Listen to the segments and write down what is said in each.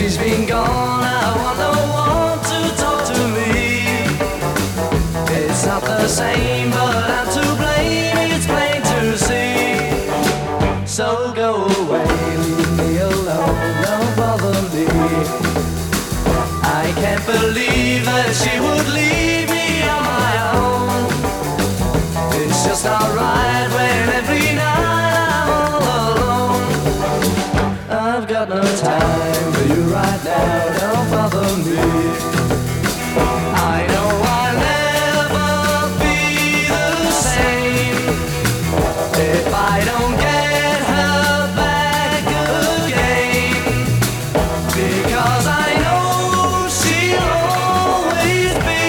she's been gone, I want no one to talk to me. It's not the same, but I'm to blame, it's plain to see. So go away, leave me alone, don't bother me. I can't believe that she would leave me on my own. It's just not right when every night I'm all alone. I've got no time for you right now, don't bother me. I know I'll never be the same if I don't get her back again, because I know she'll always be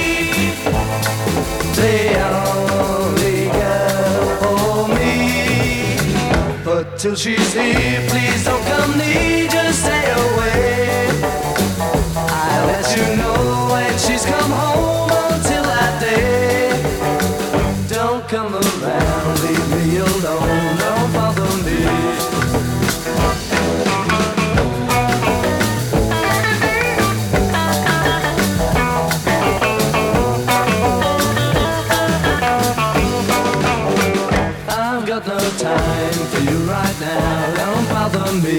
the only girl for me. But till she's here, please don't come near, just stay away. I'll let you know when she's come home. Until that day, don't come around, leave me alone, don't bother me. I've got no time for you right now, don't bother me.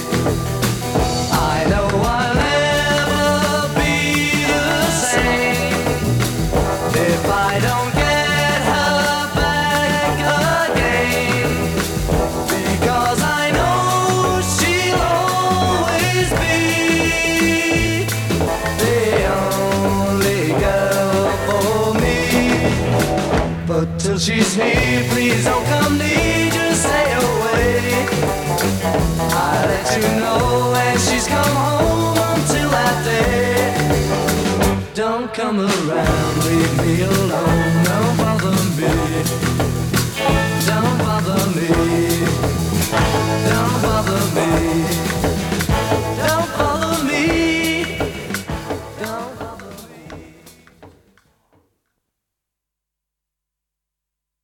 I know I'll never be the same if I don't get her back again, because I know she'll always be the only girl for me. But till she's here, please don't come near, just stay away. I'll let you know when she's come home. Until that day, don't come around, leave me alone.